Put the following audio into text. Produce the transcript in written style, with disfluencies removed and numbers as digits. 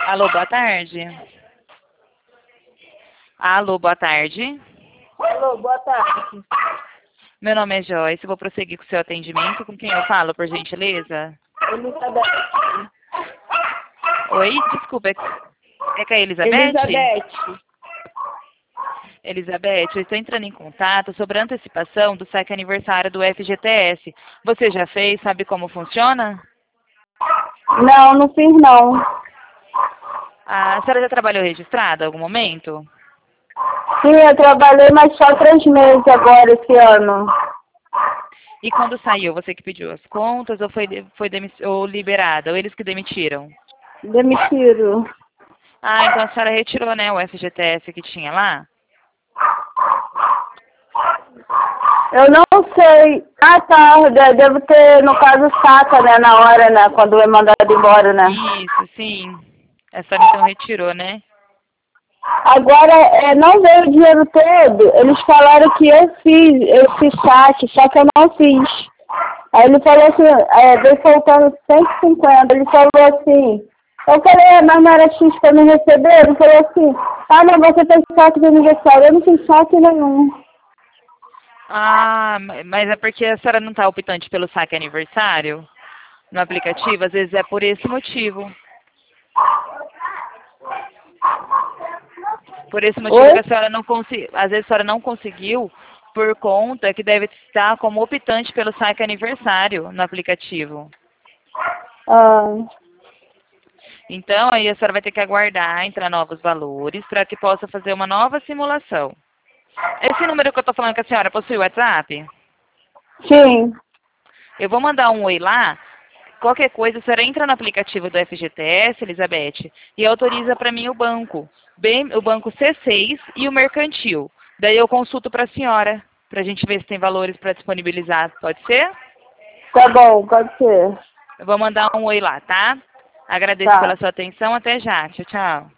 Alô, boa tarde. Alô, boa tarde. Alô, boa tarde. Meu nome é Joyce, vou prosseguir com o seu atendimento. Com quem eu falo, por gentileza? Elizabeth. Oi, desculpa, é com a Elizabeth? Elizabeth. Elizabeth, eu estou entrando em contato sobre a antecipação do saque aniversário do FGTS. Você já fez? Sabe como funciona? Não, não fiz não. A senhora já trabalhou registrada em algum momento? Sim, eu trabalhei, mas só 3 meses agora, esse ano. E quando saiu, você que pediu as contas ou ou liberada? Ou eles que demitiram? Demitiram. Ah, então a senhora retirou, né, o FGTS que tinha lá? Eu não sei. Ah, tá. Devo ter, no caso, saca, né, na hora, né, quando é mandado embora, né. Isso, sim. A senhora então retirou, né? Agora, não veio o dinheiro todo. Eles falaram que eu fiz esse saque, só que eu não fiz. Aí ele falou assim, veio faltando 150. Ele falou assim, eu falei, mas não era X pra me receber? Ele falou assim, ah, não, você tem saque de aniversário. Eu não fiz saque nenhum. Ah, mas é porque a senhora não está optante pelo saque aniversário no aplicativo? Às vezes é por esse motivo. Por esse motivo que Oi? a senhora não conseguiu, às vezes a senhora não conseguiu por conta que deve estar como optante pelo saque aniversário no aplicativo. Ah, Então, aí a senhora vai ter que aguardar entrar novos valores para que possa fazer uma nova simulação. Esse número que eu estou falando com a senhora possui WhatsApp? sim. Eu vou mandar um oi lá. Qualquer coisa, a senhora entra no aplicativo do FGTS, Elizabeth, e autoriza para mim o banco. Bem, o banco C6 e o mercantil. Daí eu consulto para a senhora, para a gente ver se tem valores para disponibilizar. Pode ser? Tá bom, pode ser. Eu vou mandar um oi lá, tá? Agradeço pela Tá. sua atenção. Até já. Tchau, tchau.